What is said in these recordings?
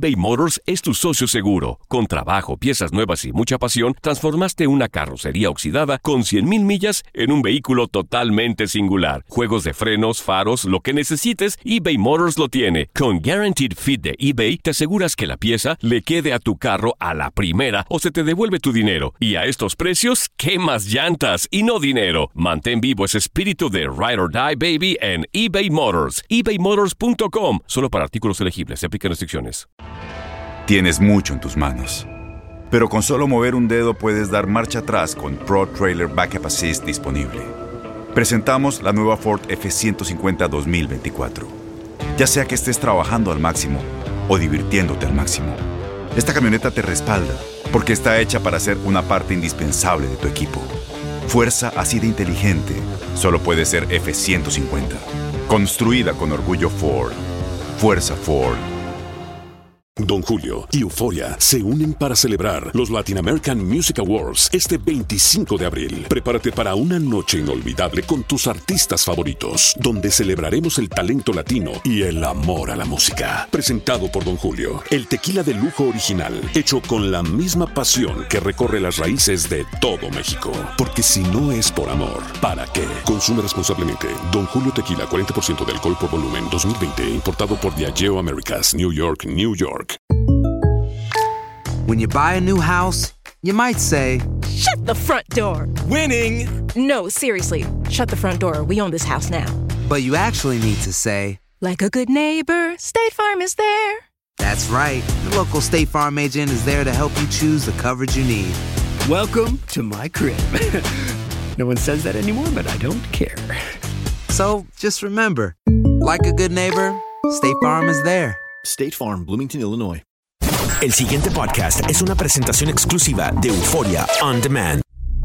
eBay Motors es tu socio seguro. Con trabajo, piezas nuevas y mucha pasión, transformaste una carrocería oxidada con 100,000 millas en un vehículo totalmente singular. Juegos de frenos, faros, lo que necesites, eBay Motors lo tiene. Con Guaranteed Fit de eBay, te aseguras que la pieza le quede a tu carro a la primera o se te devuelve tu dinero. Y a estos precios, ¿qué más llantas y no dinero? Mantén vivo ese espíritu de Ride or Die, baby, en eBay Motors. ebaymotors.com. Solo para artículos elegibles. Se aplican restricciones. Tienes mucho en tus manos, pero con solo mover un dedo puedes dar marcha atrás con Pro Trailer Backup Assist disponible. Presentamos la nueva Ford F-150 2024. Ya sea que estés trabajando al máximo o divirtiéndote al máximo, esta camioneta te respalda porque está hecha para ser una parte indispensable de tu equipo. Fuerza así de inteligente solo puede ser F-150. Construida con orgullo Ford. Fuerza Ford. Don Julio y Euphoria se unen para celebrar los Latin American Music Awards este 25 de abril. Prepárate para una noche inolvidable con tus artistas favoritos, donde celebraremos el talento latino y el amor a la música. Presentado por Don Julio, el tequila de lujo original, hecho con la misma pasión que recorre las raíces de todo México. Porque si no es por amor, ¿para qué? Consume responsablemente. Don Julio Tequila, 40% de alcohol por volumen, 2020, importado por Diageo Americas, New York, New York. When you buy a new house, you might say, "Shut the front door." Winning! No, seriously. Shut the front door. We own this house now. But you actually need to say, like a good neighbor, State Farm is there. That's right. The local State Farm agent is there to help you choose the coverage you need. Welcome to my crib. No one says that anymore, but I don't care. So just remember, like a good neighbor, State Farm is there. State Farm, Bloomington, Illinois. El siguiente podcast es una presentación exclusiva de Euphoria On Demand.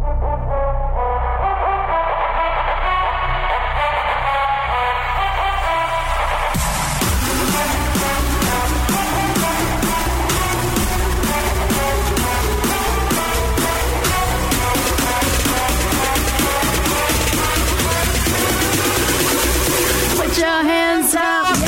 Put your hands up.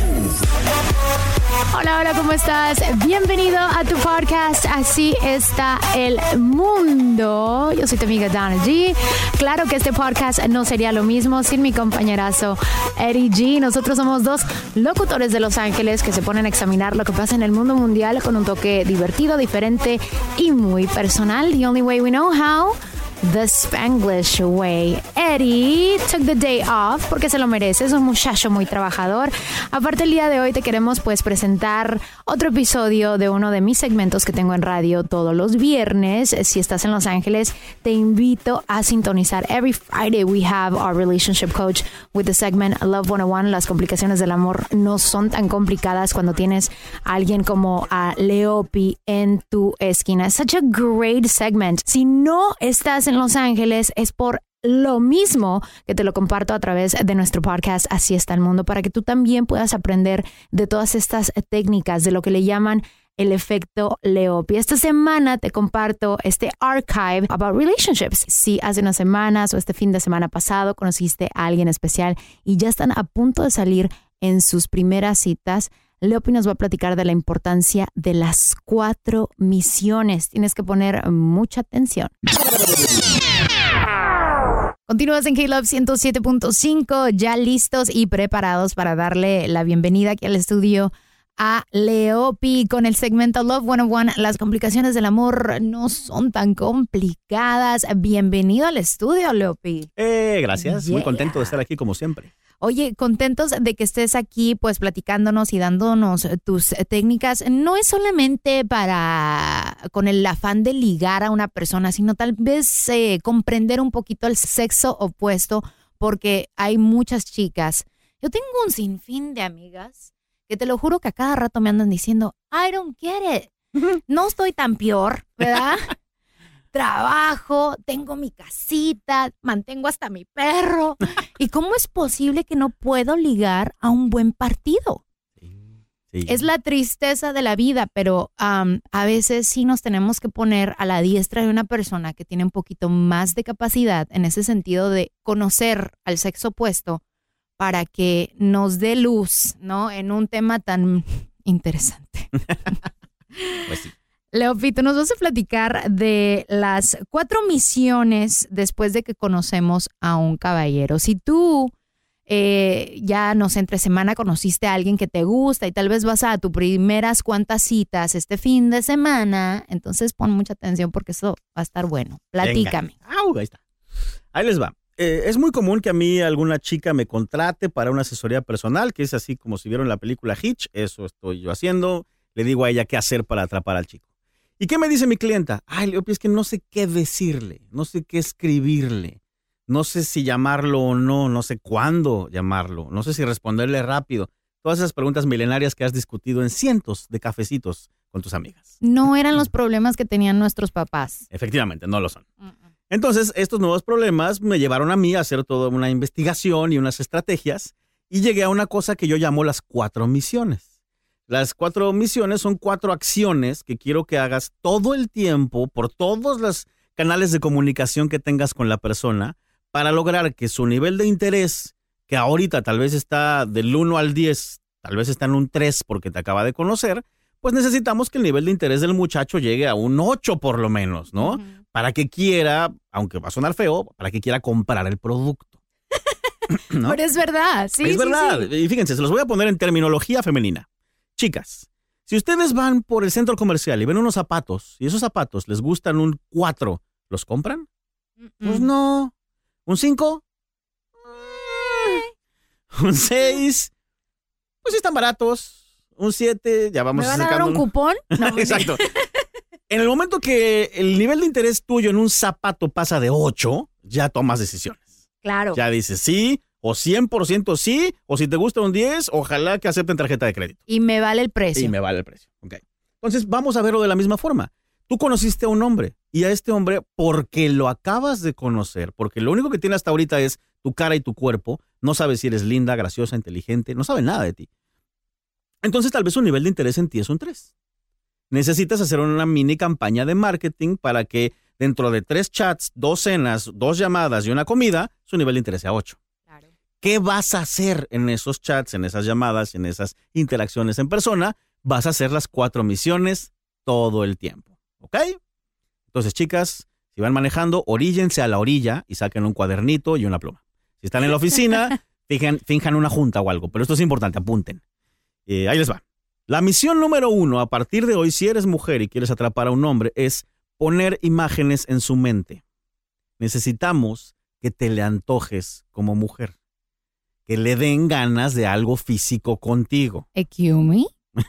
Hola, hola, ¿cómo estás? Bienvenido a tu podcast Así está el mundo. Yo soy tu amiga Donna G. Claro que este podcast no sería lo mismo sin mi compañerazo Eddie G. Nosotros somos dos locutores de Los Ángeles que se ponen a examinar lo que pasa en el mundo mundial con un toque divertido, diferente y muy personal. The only way we know how. The Spanglish way. Eddie took the day off porque se lo merece, es un muchacho muy trabajador. Aparte, el día de hoy te queremos presentar otro episodio de uno de mis segmentos que tengo en radio todos los viernes. Si estás en Los Ángeles, te invito a sintonizar. Every Friday we have our relationship coach with the segment Love 101. Las complicaciones del amor no son tan complicadas cuando tienes a alguien como a Leopi en tu esquina. It's such a great segment. Si no estás en Los Ángeles, es por lo mismo que te lo comparto a través de nuestro podcast Así está el mundo, para que tú también puedas aprender de todas estas técnicas, de lo que le llaman el efecto Leopi. Esta semana te comparto este archive about relationships. Si hace unas semanas o este fin de semana pasado conociste a alguien especial y ya están a punto de salir en sus primeras citas, Leopi nos va a platicar de la importancia de las 4 misiones. Tienes que poner mucha atención. Continúas en K-Love 107.5, ya listos y preparados para darle la bienvenida aquí al estudio a Leopi con el segmento Love 101. Las complicaciones del amor no son tan complicadas. Bienvenido al estudio, Leopi. Gracias, muy contento de estar aquí como siempre. Oye, contentos de que estés aquí, pues platicándonos y dándonos tus técnicas. No es solamente con el afán de ligar a una persona, sino tal vez comprender un poquito el sexo opuesto, porque hay muchas chicas. Yo tengo un sinfín de amigas que te lo juro que a cada rato me andan diciendo, I don't get it. No estoy tan peor, ¿verdad? Trabajo, tengo mi casita, mantengo hasta mi perro. ¿Y cómo es posible que no puedo ligar a un buen partido? Sí. Es la tristeza de la vida, pero a veces sí nos tenemos que poner a la diestra de una persona que tiene un poquito más de capacidad en ese sentido de conocer al sexo opuesto para que nos dé luz, ¿no? En un tema tan Interesante. Pues sí. Leofito, nos vas a platicar de las 4 misiones después de que conocemos a un caballero. Si tú ya, no sé, entre semana conociste a alguien que te gusta y tal vez vas a tus primeras cuantas citas este fin de semana, entonces pon mucha atención porque eso va a estar bueno. Platícame. Ahí está. Ahí les va. Es muy común que a mí alguna chica me contrate para una asesoría personal, que es así como si vieron la película Hitch. Eso estoy yo haciendo. Le digo a ella qué hacer para atrapar al chico. ¿Y qué me dice mi clienta? Ay, es que no sé qué decirle, no sé qué escribirle, no sé si llamarlo o no, no sé cuándo llamarlo, no sé si responderle rápido. Todas esas preguntas milenarias que has discutido en cientos de cafecitos con tus amigas. No eran los problemas que tenían nuestros papás. Efectivamente, no lo son. Entonces, estos nuevos problemas me llevaron a mí a hacer toda una investigación y unas estrategias y llegué a una cosa que yo llamo las 4 misiones. Las 4 misiones son 4 acciones que quiero que hagas todo el tiempo por todos los canales de comunicación que tengas con la persona para lograr que su nivel de interés, que ahorita tal vez está del 1 al 10, tal vez está en un 3 porque te acaba de conocer, pues necesitamos que el nivel de interés del muchacho llegue a un 8 por lo menos, ¿no? Uh-huh. Para que quiera, aunque va a sonar feo, para que quiera comprar el producto. ¿No? Pero es verdad, sí. Es verdad. Sí. Y fíjense, se los voy a poner en terminología femenina. Chicas, si ustedes van por el centro comercial y ven unos zapatos y esos zapatos les gustan un 4, ¿los compran? Pues no. ¿Un 5? ¿Un 6? Pues sí están baratos. ¿Un 7? Ya vamos acercando. ¿Me van a dar un cupón? No, exacto. En el momento que el nivel de interés tuyo en un zapato pasa de 8, ya tomas decisiones. Claro. Ya dices sí, o 100% sí, o si te gusta un 10, ojalá que acepten tarjeta de crédito. Y me vale el precio. Y me vale el precio. Ok. Entonces, vamos a verlo de la misma forma. Tú conociste a un hombre, y a este hombre, porque lo acabas de conocer, porque lo único que tiene hasta ahorita es tu cara y tu cuerpo, no sabe si eres linda, graciosa, inteligente, no sabe nada de ti. Entonces, tal vez su nivel de interés en ti es un 3. Necesitas hacer una mini campaña de marketing para que dentro de 3 chats, 2 cenas, 2 llamadas y una comida, su nivel de interés sea 8. ¿Qué vas a hacer en esos chats, en esas llamadas, en esas interacciones en persona? Vas a hacer las 4 misiones todo el tiempo, ¿ok? Entonces, chicas, si van manejando, oríllense a la orilla y saquen un cuadernito y una pluma. Si están en la oficina, finjan una junta o algo, pero esto es importante, apunten. Ahí les va. La misión número 1, a partir de hoy, si eres mujer y quieres atrapar a un hombre, es poner imágenes en su mente. Necesitamos que te le antojes como mujer. Que le den ganas de algo físico contigo. ¿Excuse me?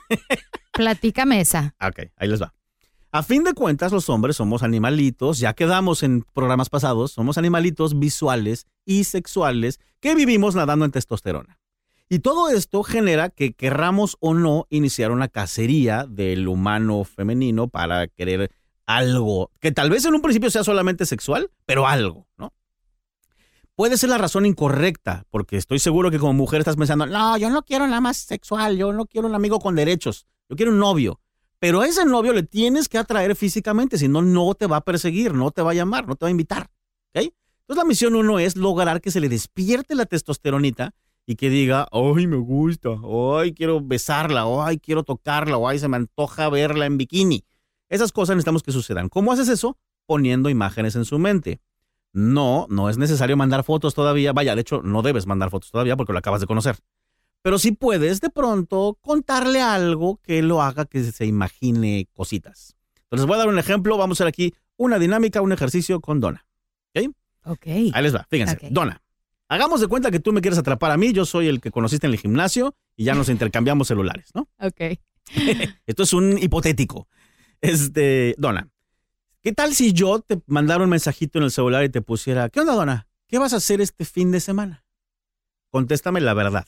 Platícame esa. Ok, ahí les va. A fin de cuentas, los hombres somos animalitos, ya quedamos en programas pasados, somos animalitos visuales y sexuales que vivimos nadando en testosterona. Y todo esto genera que querramos o no iniciar una cacería del humano femenino para querer algo, que tal vez en un principio sea solamente sexual, pero algo, ¿no? Puede ser la razón incorrecta, porque estoy seguro que como mujer estás pensando, no, yo no quiero nada más sexual, yo no quiero un amigo con derechos, yo quiero un novio. Pero a ese novio le tienes que atraer físicamente, si no, no te va a perseguir, no te va a llamar, no te va a invitar. ¿Okay? Entonces la misión 1 es lograr que se le despierte la testosteronita y que diga, ay, me gusta, ay, quiero besarla, ay, quiero tocarla, ay, se me antoja verla en bikini. Esas cosas necesitamos que sucedan. ¿Cómo haces eso? Poniendo imágenes en su mente. No es necesario mandar fotos todavía. Vaya, de hecho, no debes mandar fotos todavía porque lo acabas de conocer. Pero sí puedes de pronto contarle algo que lo haga que se imagine cositas. Entonces les voy a dar un ejemplo. Vamos a hacer aquí una dinámica, un ejercicio con Donna. ¿Ok? Ok. Ahí les va. Fíjense. Okay. Donna, hagamos de cuenta que tú me quieres atrapar a mí. Yo soy el que conociste en el gimnasio y ya nos intercambiamos celulares, ¿no? Ok. Esto es un hipotético. Donna, ¿qué tal si yo te mandara un mensajito en el celular y te pusiera, ¿qué onda, Donna? ¿Qué vas a hacer este fin de semana? Contéstame la verdad.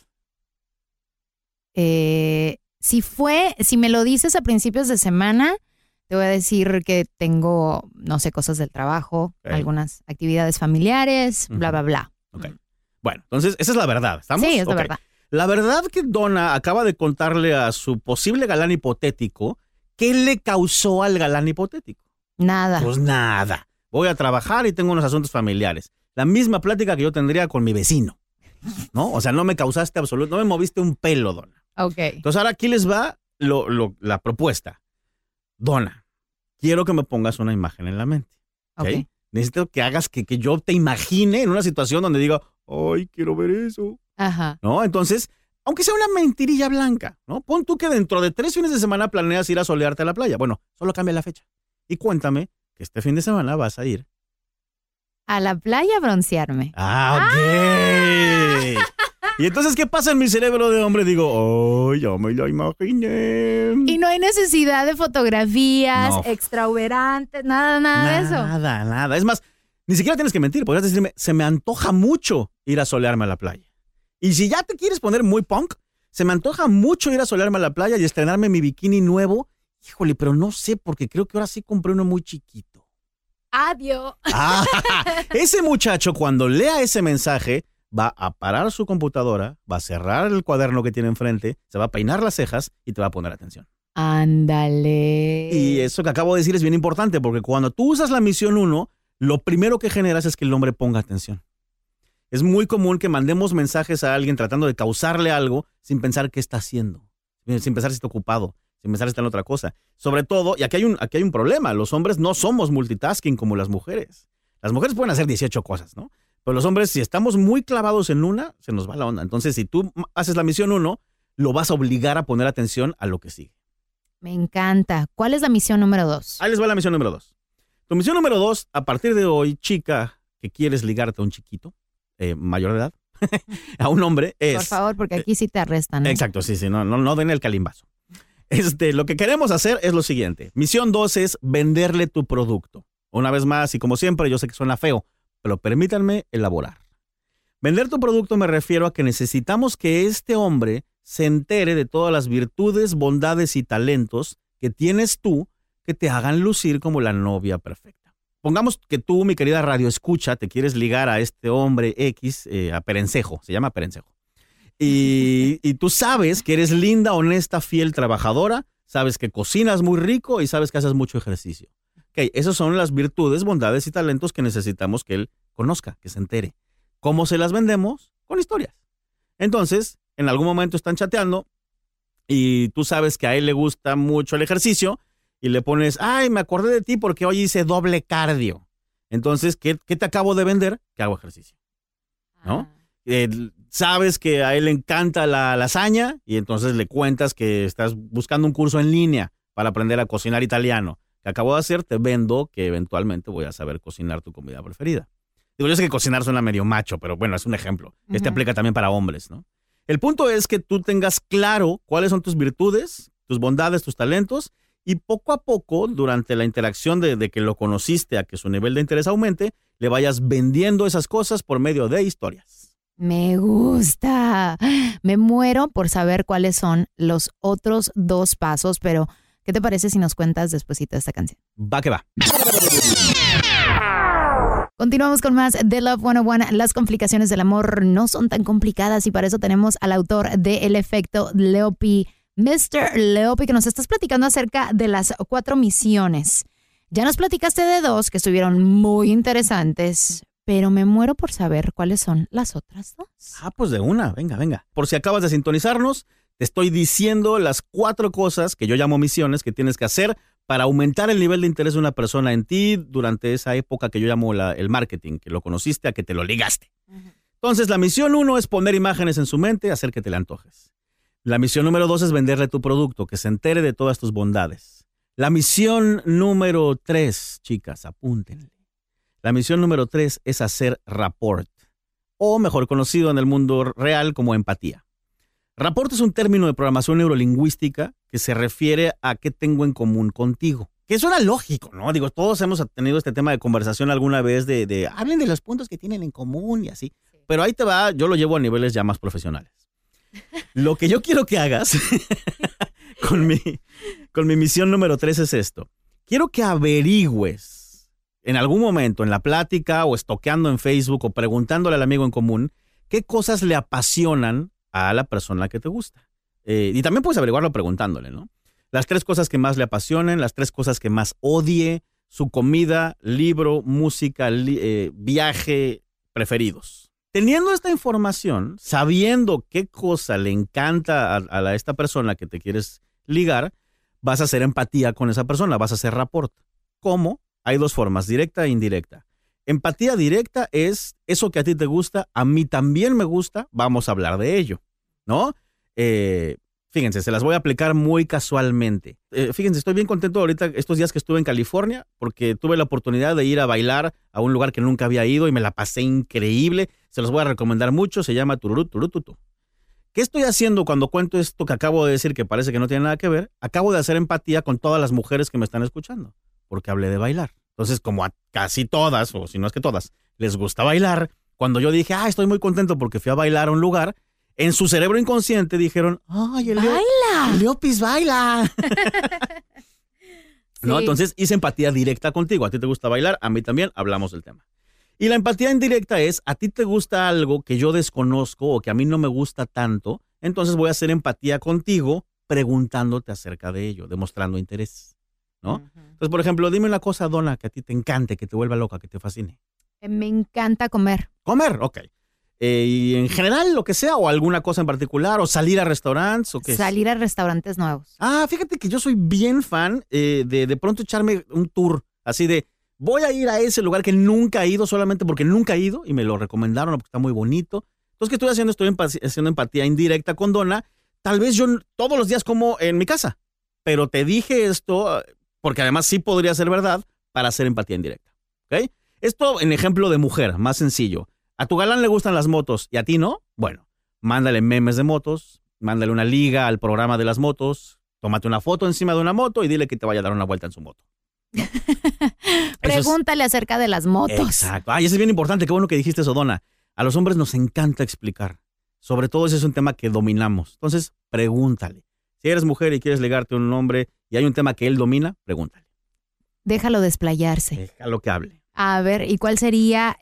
Si me lo dices a principios de semana, te voy a decir que tengo, no sé, cosas del trabajo, algunas actividades familiares, bla, bla, bla. Ok. Bueno, entonces esa es la verdad, ¿estamos? Sí, es la verdad. La verdad que Donna acaba de contarle a su posible galán hipotético, ¿qué le causó al galán hipotético? Nada. Pues nada. Voy a trabajar y tengo unos asuntos familiares. La misma plática que yo tendría con mi vecino, ¿no? O sea, no me causaste no me moviste un pelo, Donna. Ok. Entonces ahora aquí les va la propuesta. Donna, quiero que me pongas una imagen en la mente. ¿Okay? Necesito que hagas que yo te imagine en una situación donde diga, ¡ay, quiero ver eso! Ajá. ¿No? Entonces, aunque sea una mentirilla blanca, ¿no? Pon tú que dentro de 3 fines de semana planeas ir a solearte a la playa. Bueno, solo cambia la fecha. Y cuéntame que este fin de semana vas a ir a la playa a broncearme. ¡Ok! Y entonces, ¿qué pasa en mi cerebro de hombre? Digo, ¡ay, ya me lo imaginé! Y no hay necesidad de fotografías extrauberantes, nada de eso. Nada. Es más, ni siquiera tienes que mentir. Podrías decirme, se me antoja mucho ir a solearme a la playa. Y si ya te quieres poner muy punk, se me antoja mucho ir a solearme a la playa y estrenarme mi bikini nuevo. Híjole, pero no sé, porque creo que ahora sí compré uno muy chiquito. Adiós. Ese muchacho, cuando lea ese mensaje, va a parar su computadora, va a cerrar el cuaderno que tiene enfrente, se va a peinar las cejas y te va a poner atención. Ándale. Y eso que acabo de decir es bien importante, porque cuando tú usas la misión 1, lo primero que generas es que el hombre ponga atención. Es muy común que mandemos mensajes a alguien tratando de causarle algo sin pensar qué está haciendo, sin pensar si está ocupado, sin pensar si está en otra cosa. Sobre todo, y aquí hay un problema, los hombres no somos multitasking como las mujeres. Las mujeres pueden hacer 18 cosas, ¿no? Pero los hombres, si estamos muy clavados en una, se nos va la onda. Entonces, si tú haces la misión 1, lo vas a obligar a poner atención a lo que sigue. Me encanta. ¿Cuál es la misión número 2? Ahí les va la misión número 2. Tu misión número 2, a partir de hoy, chica, que quieres ligarte a un chiquito, mayor de edad, a un hombre, es... Por favor, porque aquí sí te arrestan. Exacto, sí, no den el calimbazo. Lo que queremos hacer es lo siguiente. Misión 2 es venderle tu producto. Una vez más, y como siempre, yo sé que suena feo, pero permítanme elaborar. Vender tu producto me refiero a que necesitamos que este hombre se entere de todas las virtudes, bondades y talentos que tienes tú que te hagan lucir como la novia perfecta. Pongamos que tú, mi querida radioescucha, te quieres ligar a este hombre X, a Perencejo, se llama Perencejo. Y tú sabes que eres linda, honesta, fiel, trabajadora, sabes que cocinas muy rico y sabes que haces mucho ejercicio. Okay, esas son las virtudes, bondades y talentos que necesitamos que él conozca, que se entere. ¿Cómo se las vendemos? Con historias. Entonces, en algún momento están chateando y tú sabes que a él le gusta mucho el ejercicio y le pones, ay, me acordé de ti porque hoy hice doble cardio. Entonces, ¿qué te acabo de vender? Que hago ejercicio. ¿No? Sabes que a él le encanta la lasaña y entonces le cuentas que estás buscando un curso en línea para aprender a cocinar italiano. Que acabo de hacer, te vendo que eventualmente voy a saber cocinar tu comida preferida. Digo, yo sé que cocinar suena medio macho, pero bueno, es un ejemplo. Aplica también para hombres, ¿no? El punto es que tú tengas claro cuáles son tus virtudes, tus bondades, tus talentos, y poco a poco, durante la interacción de que lo conociste a que su nivel de interés aumente, le vayas vendiendo esas cosas por medio de historias. Me gusta. Me muero por saber cuáles son los otros 2 pasos, pero ¿qué te parece si nos cuentas despuesito de esta canción? Va que va. Continuamos con más de Love 101. Las complicaciones del amor no son tan complicadas y para eso tenemos al autor de El Efecto Leopi, Mr. Leopi, que nos estás platicando acerca de las 4 misiones. Ya nos platicaste de 2 que estuvieron muy interesantes, pero me muero por saber cuáles son las otras 2. Pues de una, venga. Por si acabas de sintonizarnos, te estoy diciendo las 4 cosas que yo llamo misiones que tienes que hacer para aumentar el nivel de interés de una persona en ti durante esa época que yo llamo el marketing, que lo conociste a que te lo ligaste. Entonces, la misión 1 es poner imágenes en su mente, hacer que te le antojes. La misión número 2 es venderle tu producto, que se entere de todas tus bondades. La misión número 3, chicas, apúntenle. La misión número 3 es hacer rapport, o mejor conocido en el mundo real como empatía. Rapport es un término de programación neurolingüística que se refiere a qué tengo en común contigo. Que suena lógico, ¿no? Digo, todos hemos tenido este tema de conversación alguna vez de hablen de los puntos que tienen en común y así. Pero ahí te va, yo lo llevo a niveles ya más profesionales. Lo que yo quiero que hagas con mi misión número 3 es esto. Quiero que averigües en algún momento en la plática o estoqueando en Facebook o preguntándole al amigo en común qué cosas le apasionan a la persona que te gusta. Y también puedes averiguarlo preguntándole, ¿no? Las 3 cosas que más le apasionen, las 3 cosas que más odie, su comida, libro, música, viaje preferidos. Teniendo esta información, sabiendo qué cosa le encanta a esta persona que te quieres ligar, vas a hacer empatía con esa persona, vas a hacer rapport. ¿Cómo? Hay dos formas, directa e indirecta. Empatía directa es eso que a ti te gusta, a mí también me gusta, vamos a hablar de ello, ¿no? Fíjense, se las voy a aplicar muy casualmente. Fíjense, estoy bien contento ahorita estos días que estuve en California porque tuve la oportunidad de ir a bailar a un lugar que nunca había ido y me la pasé increíble. Se los voy a recomendar mucho, se llama Tururú Turututu. ¿Qué estoy haciendo cuando cuento esto que acabo de decir que parece que no tiene nada que ver? Acabo de hacer empatía con todas las mujeres que me están escuchando porque hablé de bailar. Entonces, como a casi todas, o si no es que todas, les gusta bailar, cuando yo dije, estoy muy contento porque fui a bailar a un lugar, en su cerebro inconsciente dijeron, ¡ay, el Leopis baila! ¿No? Entonces hice empatía directa contigo. A ti te gusta bailar, a mí también, hablamos del tema. Y la empatía indirecta es, a ti te gusta algo que yo desconozco o que a mí no me gusta tanto, entonces voy a hacer empatía contigo preguntándote acerca de ello, demostrando interés, ¿no? Uh-huh. Entonces, por ejemplo, dime una cosa, Donna, que a ti te encante, que te vuelva loca, que te fascine. Me encanta comer. ¿Comer? Ok. ¿Y en general lo que sea o alguna cosa en particular o salir a restaurantes o qué? Salir a restaurantes nuevos. Fíjate que yo soy bien fan de pronto echarme un tour así de voy a ir a ese lugar que nunca he ido solamente porque nunca he ido y me lo recomendaron porque está muy bonito. Entonces, ¿qué estoy haciendo? Estoy haciendo empatía indirecta con Donna. Tal vez yo todos los días como en mi casa, pero te dije esto porque además sí podría ser verdad para hacer empatía indirecta. ¿Ok? Esto en ejemplo de mujer, más sencillo. ¿A tu galán le gustan las motos y a ti no? Bueno, mándale memes de motos, mándale una liga al programa de las motos, tómate una foto encima de una moto y dile que te vaya a dar una vuelta en su moto. ¿No? Pregúntale acerca de las motos. Exacto. Y eso es bien importante. Qué bueno que dijiste eso, Donna. A los hombres nos encanta explicar. Sobre todo ese es un tema que dominamos. Entonces, pregúntale. Si eres mujer y quieres ligarte a un hombre y hay un tema que él domina, pregúntale. Déjalo desplayarse. Déjalo que hable. A ver, ¿y cuál sería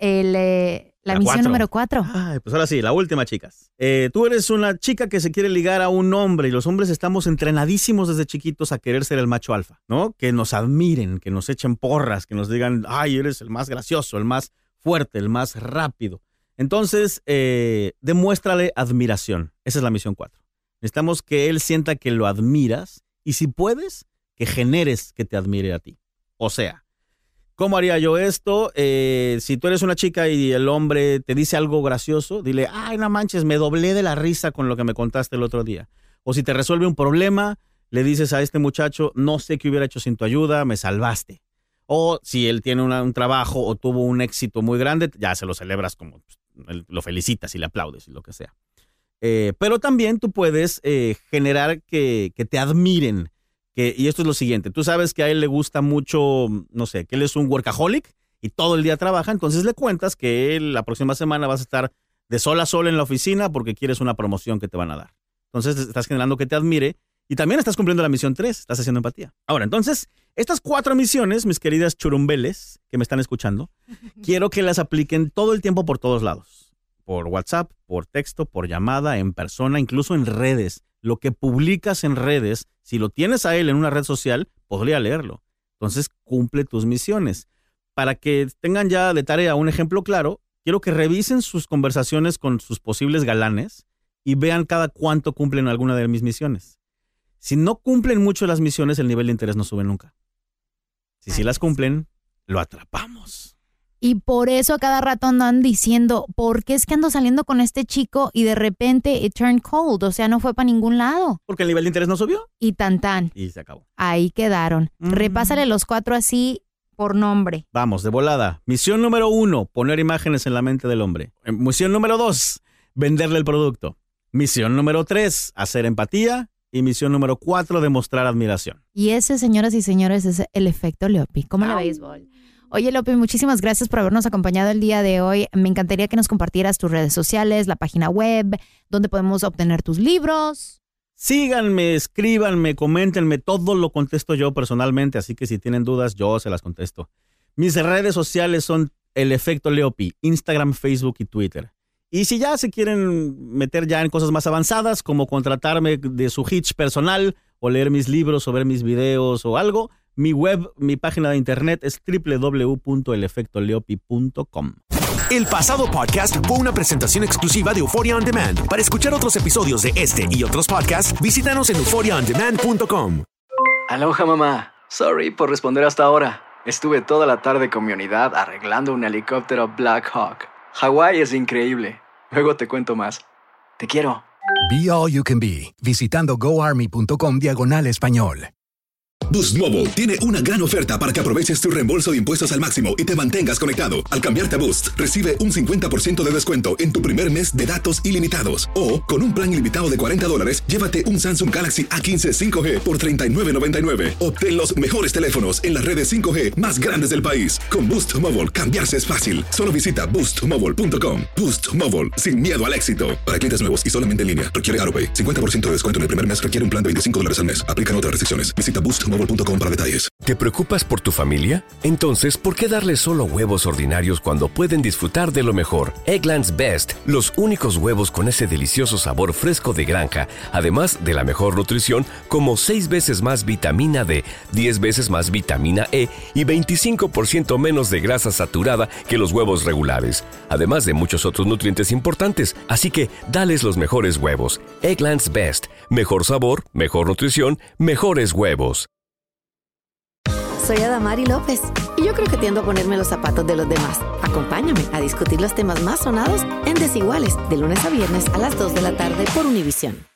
la misión número 4? Pues ahora sí, la última, chicas. Tú eres una chica que se quiere ligar a un hombre y los hombres estamos entrenadísimos desde chiquitos a querer ser el macho alfa, ¿no? Que nos admiren, que nos echen porras, que nos digan, ay, eres el más gracioso, el más fuerte, el más rápido. Entonces, demuéstrale admiración. Esa es la misión 4. Necesitamos que él sienta que lo admiras y si puedes, que generes que te admire a ti. O sea, ¿cómo haría yo esto? Si tú eres una chica y el hombre te dice algo gracioso, dile, ay, no manches, me doblé de la risa con lo que me contaste el otro día. O si te resuelve un problema, le dices a este muchacho, no sé qué hubiera hecho sin tu ayuda, me salvaste. O si él tiene un trabajo o tuvo un éxito muy grande, ya se lo celebras como lo felicitas y le aplaudes y lo que sea. Pero también tú puedes generar que te admiren. Y esto es lo siguiente, tú sabes que a él le gusta mucho, no sé, que él es un workaholic y todo el día trabaja, entonces le cuentas que él, la próxima semana vas a estar de sol a sol en la oficina porque quieres una promoción que te van a dar. Entonces estás generando que te admire y también estás cumpliendo la misión 3, estás haciendo empatía. Ahora, entonces, estas 4 misiones, mis queridas churumbeles que me están escuchando, quiero que las apliquen todo el tiempo por todos lados. Por WhatsApp, por texto, por llamada, en persona, incluso en redes. Lo que publicas en redes, si lo tienes a él en una red social, podría leerlo. Entonces, cumple tus misiones. Para que tengan ya de tarea un ejemplo claro, quiero que revisen sus conversaciones con sus posibles galanes y vean cada cuánto cumplen alguna de mis misiones. Si no cumplen mucho las misiones, el nivel de interés no sube nunca. Si sí las cumplen, lo atrapamos. Y por eso a cada rato andan diciendo, ¿por qué es que ando saliendo con este chico y de repente it turned cold? O sea, no fue para ningún lado. Porque el nivel de interés no subió. Y tan. Y se acabó. Ahí quedaron. Repásale los 4 así por nombre. Vamos, de volada. Misión número 1, poner imágenes en la mente del hombre. Misión número 2, venderle el producto. Misión número 3, hacer empatía. Y misión número 4, demostrar admiración. Y ese, señoras y señores, es el efecto Leopi. ¿Cómo le béisbol? Oye, Leopi, muchísimas gracias por habernos acompañado el día de hoy. Me encantaría que nos compartieras tus redes sociales, la página web, donde podemos obtener tus libros. Síganme, escríbanme, coméntenme, todo lo contesto yo personalmente, así que si tienen dudas, yo se las contesto. Mis redes sociales son el efecto Leopi, Instagram, Facebook y Twitter. Y si ya se quieren meter ya en cosas más avanzadas, como contratarme de su hitch personal o leer mis libros o ver mis videos o algo, mi web, mi página de internet es www.elefectoleopi.com. El pasado podcast fue una presentación exclusiva de Euphoria On Demand. Para escuchar otros episodios de este y otros podcasts, visítanos en euphoriaondemand.com. Aloha, mamá. Sorry por responder hasta ahora. Estuve toda la tarde con mi unidad arreglando un helicóptero Black Hawk. Hawái es increíble. Luego te cuento más. Te quiero. Be All You Can Be, visitando goarmy.com/español. Boost Mobile tiene una gran oferta para que aproveches tu reembolso de impuestos al máximo y te mantengas conectado. Al cambiarte a Boost, recibe un 50% de descuento en tu primer mes de datos ilimitados. O, con un plan ilimitado de $40, llévate un Samsung Galaxy A15 5G por $39.99. Obtén los mejores teléfonos en las redes 5G más grandes del país. Con Boost Mobile, cambiarse es fácil. Solo visita boostmobile.com. Boost Mobile, sin miedo al éxito. Para clientes nuevos y solamente en línea, requiere AutoPay. 50% de descuento en el primer mes requiere un plan de $25 al mes. Aplican otras restricciones. Visita boostmobile.com para detalles. ¿Te preocupas por tu familia? Entonces, ¿por qué darles solo huevos ordinarios cuando pueden disfrutar de lo mejor? Eggland's Best, los únicos huevos con ese delicioso sabor fresco de granja, además de la mejor nutrición, como 6 veces más vitamina D, 10 veces más vitamina E y 25% menos de grasa saturada que los huevos regulares, además de muchos otros nutrientes importantes. Así que, dales los mejores huevos. Eggland's Best, mejor sabor, mejor nutrición, mejores huevos. Soy Adamari López y yo creo que tiendo a ponerme los zapatos de los demás. Acompáñame a discutir los temas más sonados en Desiguales, de lunes a viernes a las 2 de la tarde por Univisión.